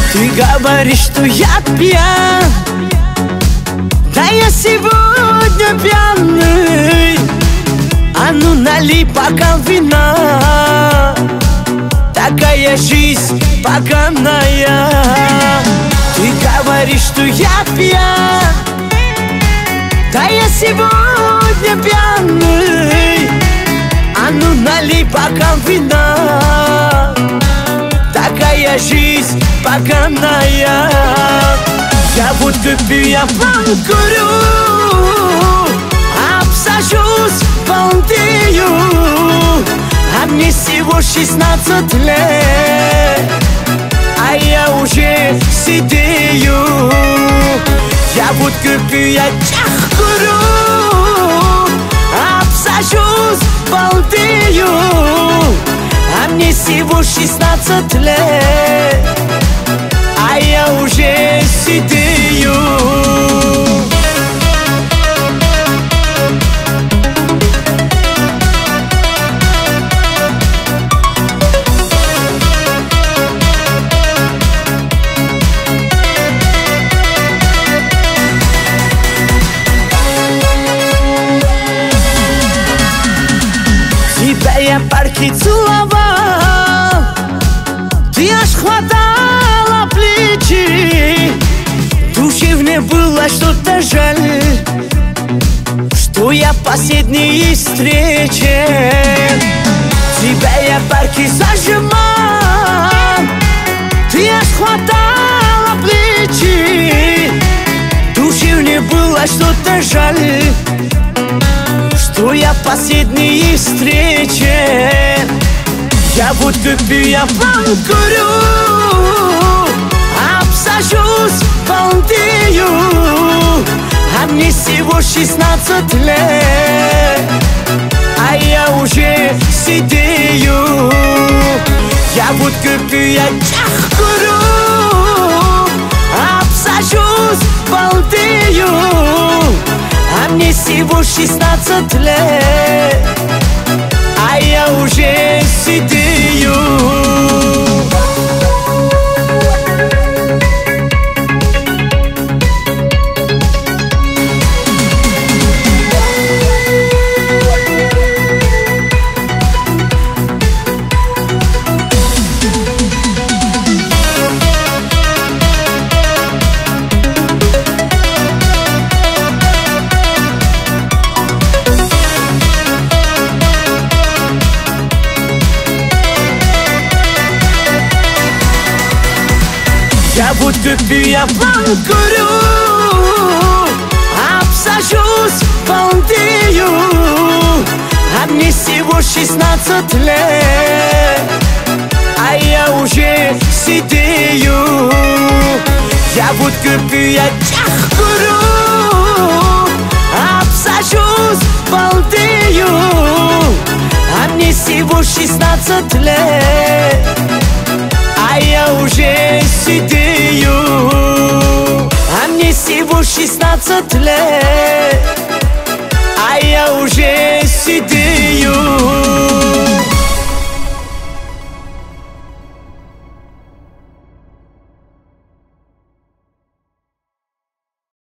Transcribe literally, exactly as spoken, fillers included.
Ты говоришь, что я пьян, да я сегодня пьяный. А ну налей бокал вина, такая жизнь поганая. Ты говоришь, что я пьян, да я сегодня пьяный. А ну налей бокал вина, такая жизнь поганая. Я водку пью, я курю, обсажусь, балдею, а мне всего шестнадцать лет, а я уже сидею. Я водку пью, я курю, обсажусь, балдею, а мне всего шестнадцать лет, а я уже сидею. Тебя я парки целовал, ты аж хватала плечи. Душе мне было что-то жаль, что я последней встрече. Тебя я парки зажимал, ты аж хватала плечи. Душе мне было что-то жаль, что я последней встрече. Я водку пью, я курю, обсажусь, балдею, а мне всего шестнадцать лет, а я уже сидею. Я водку пью, я курю, обсажусь, балдею, а мне всего шестнадцать лет, а я уже сидею. Я водку пью, я курю, обсажусь, балдею, а мне всего шестнадцать лет, а я уже сидею. Я водку пью, я курю, обсажусь, балдею, а мне всего шестнадцать лет, а я уже сидею. А мне всего шестнадцать лет, а я уже сидею.